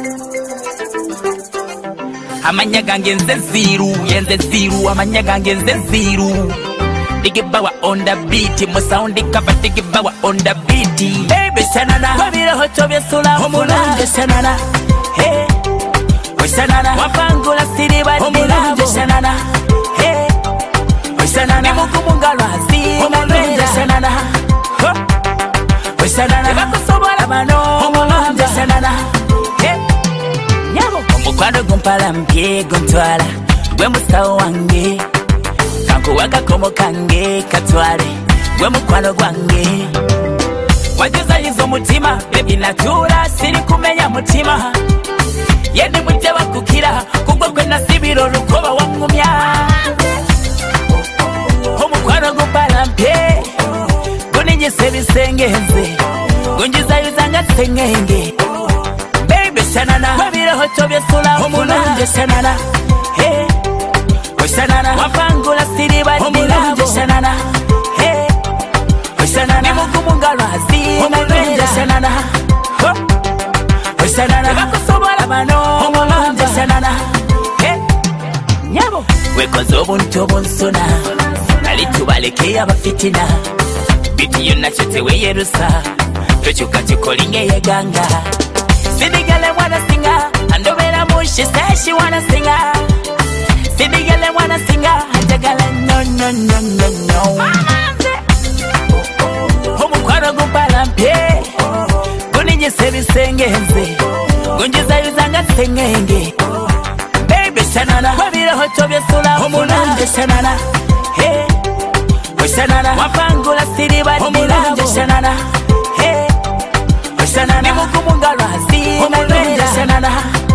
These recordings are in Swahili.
Amanya gange nze ziru, yenze ziru, amanya gange nze ziru. Digibawa on the beat, mo sound cover digibawa on the beat. Baby sanana, wabira hotobye sula omulungi sanana. Hey, we sanana, wapangula siriba omulungi sanana. Hey, we sanana, mukumunga lwazi omulungi sanana. We sanana, bakusobola bano omulungi sanana. Hey, nyabo omukwano gumpala mpye guntwala, gwe musawo wange. Kankuwaka komo kange katwale, gwe mukwano gwange. Wajuza yizo mutima, baby natura siri kumenya mutima. Yeni mwite wakukira, kugwa kwena sibiro rukoba wangumya. Omukwano gumpala mpye, guninyi sebisengeze, gunjiza yuzanga sengenge. Baby sanana, wabira hotobye sula omulungi sanana. Hey, we sanana, wapangula siriba omulungi sanana. Hey, we sanana, mukumunga lwazi omulungi sanana. We sanana, bakusobola bano omulungi sanana. Hey, nyabo wekoze obuntu obunsona, nali tubaleke abafitina. Biti yonna kyeteweyerusa, tokyuka kikolinga eyeganga. Sidigale wanna singer, andobera mu she says she wanna singer. Sidigale wanna singer, ajagala no no no no no. Omukwano gumpala mpye, guninyi sebisengeze, gunjiza yuzanga sengenge. Baby sanana, wabira hotobye sula omulungi sanana. Hey, we sanana, wapangula siriba omulungi sanana. Hey, we sanana, mukumunga lwazi omulungi sanana.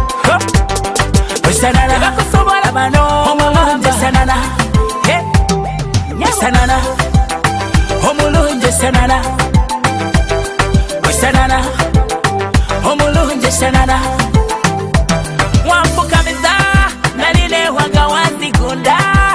We sanana, bakusobola bano omulungi sanana. Hey, we sanana, omulungi sanana. We sanana, omulungi sanana. Wampukamiza, naline wanga wazigunda.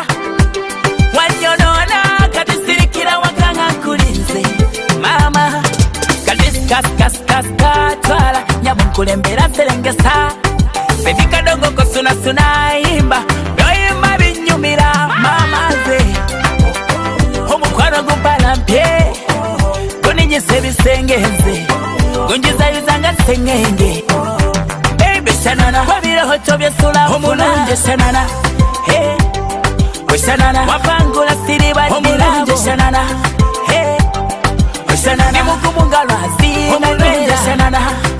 Wanyonona, katisirikira wakanga kulinze. Mama, kas twala, nyabunkulembera serengesa. Baby kadongo kosuna suna imba, yoimba binyumira mama ze. Omukwano gumpala mpye, guninyi sebisengeze, gunjiza yuzanga sengenge. Baby sanana, wabira hotobye sula omulungi sanana. Hey, we sanana, wapangula siriba omulungi sanana. Hey, we sanana, mukumunga lwazi omulungi sanana.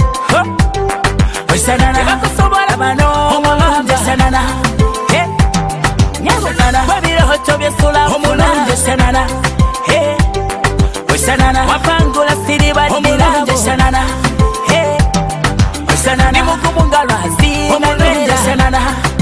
We sanana, bakusobola bano omulungi sanana. Hey, nyabo sanana, wabira hotobye sula omulungi sanana. Hey, we sanana, wapangula siriba omulungi sanana. Hey, we sanana, mukumunga lwazi omulungi sanana.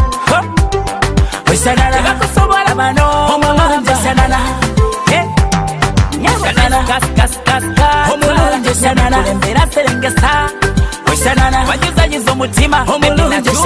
We sanana, bakusobola bano omulungi sanana. Hey, nyabo sanana, kas omulungi sanana. Kulembera serengesa. We sanana, wajuza yizo mutima, omulungi